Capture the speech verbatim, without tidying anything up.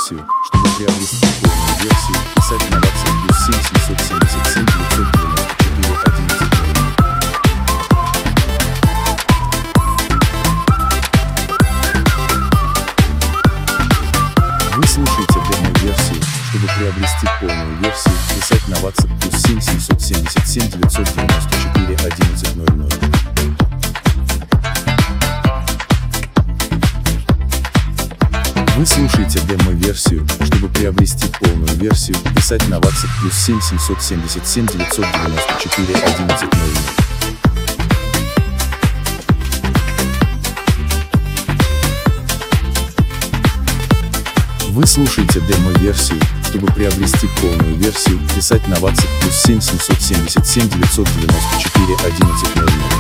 версию. Чтобы приобрести полную версию, писать на WhatsApp плюс семь семьсот семьдесят семь девятьсот девяносто четыре одиннадцать ноль ноль. Вы слушаете демо-версию. Чтобы приобрести полную версию, писать на WhatsApp плюс семь семьсот семьдесят семь девятьсот девяносто четыре одиннадцать ноль ноль. Вы слушаете демо-версию. Чтобы приобрести полную версию, писать на WhatsApp плюс семь семьсот семьдесят семь девятьсот девяносто четыре одиннадцать ноль ноль. Вы слушаете демо-версию. Чтобы приобрести полную версию, писать на WhatsApp плюс семь семьсот семьдесят семь девятьсот девяносто четыре одиннадцать ноль ноль.